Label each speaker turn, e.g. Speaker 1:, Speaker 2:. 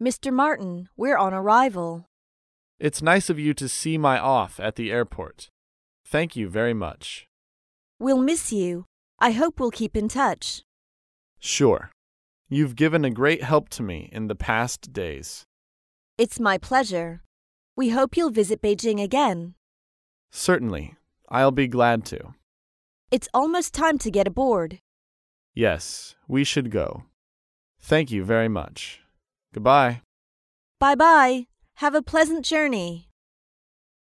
Speaker 1: Mr. Martin, we're on arrival.
Speaker 2: It's nice of you to see my off at the airport. Thank you very much.
Speaker 1: We'll miss you. I hope we'll keep in touch.
Speaker 2: Sure. You've given a great help to me in the past days.
Speaker 1: It's my pleasure. We hope you'll visit Beijing again.
Speaker 2: Certainly. I'll be glad to.
Speaker 1: It's almost time to get aboard.
Speaker 2: Yes, we should go. Thank you very much. Goodbye.
Speaker 1: Bye-bye. Have a pleasant journey.